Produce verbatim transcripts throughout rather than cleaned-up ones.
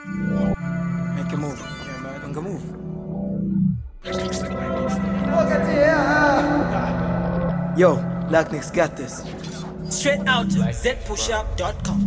Make a move. Yeah, man. Make a move. Yo, Lacknix got this. Straight out to z push up dot com.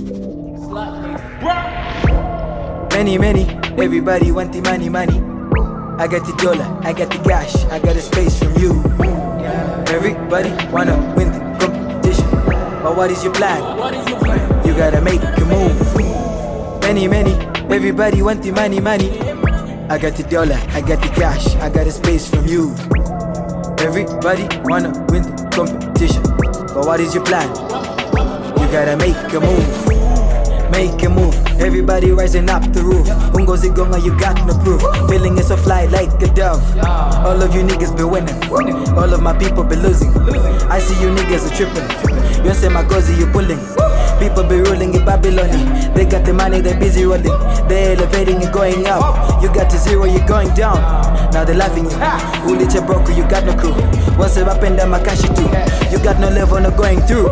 Many, many, everybody want the money, money. I got the dollar, I got the cash, I got the space from you. Everybody wanna win the competition, but what is your plan? You gotta make a move. Many, many, everybody want the money, money. I got the dollar, I got the cash, I got the space from you. Everybody wanna win the competition, but what is your plan? You gotta make a move. Make a move, everybody rising up the roof. Ungo zigonga, you got no proof. Feeling is so fly like a dove. All of you niggas be winning, all of my people be losing. I see you niggas are tripping. You say my gozi, you pulling. People be rolling in Babylon. They got the money, they busy rolling. They elevating and going up. You got to zero, you going down. Now they laughing you. Who lit your broker, you got no crew. Once up and down my cash too. You got no level, no going through.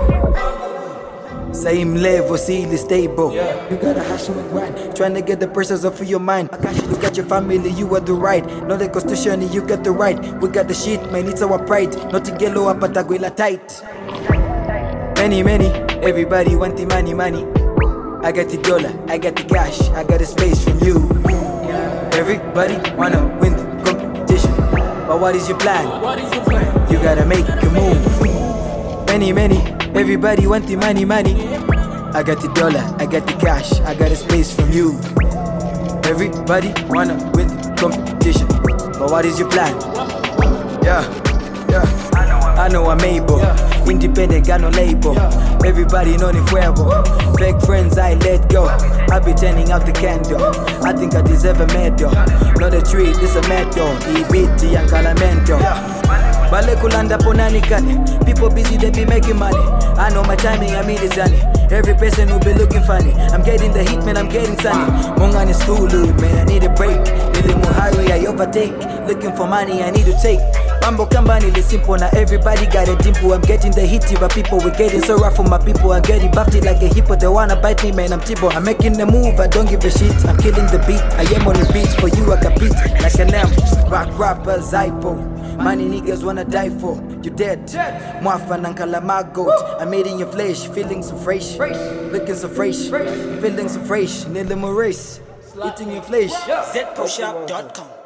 Same level, see stable. Yeah. You gotta hustle and grind, trying to get the persons off of your mind. You got your family, you are the right. Know the constitution, you got the right. We got the shit, man, it's our pride. Not to get low up, but I tight. Many, many, everybody want the money, money. I got the dollar, I got the cash, I got the space from you. Everybody wanna win the competition, but what is your plan? You gotta make a move. Many, many, everybody want the money, money. I got the dollar, I got the cash, I got a space from you. Everybody wanna win the competition, but what is your plan? Yeah, yeah. I know I'm able, independent, got no label. Everybody know the fuego. Fake friends, I let go. I be turning out the candle. I think I deserve a medal. Not a treat, this a medal. E B T and Calamento. Bale kulanda ponani kane. People busy, they be making money. I know my timing, I mean it's sunny. Every person who be looking funny. I'm getting the heat, man, I'm getting sunny. Mongan is cool, man, I need a break. Nili muhari, I overtake. Looking for money, I need to take. Mambo kamba nili simple, now everybody got a dimple. I'm getting the heat, but people we getting so rough for my people. I'm getting buffed like a hippo, they wanna bite me, man, I'm Tibo. I'm making the move, I don't give a shit. I'm killing the beat, I am on the beat. For you, I compete like an M. Rock rapper, Zypo. Money niggas wanna die for, you dead. Mwafa nankala my goat. I'm eating your flesh, feeling so fresh. Looking so fresh, feeling so fresh. Nili mo race, eating your flesh. z push up dot com.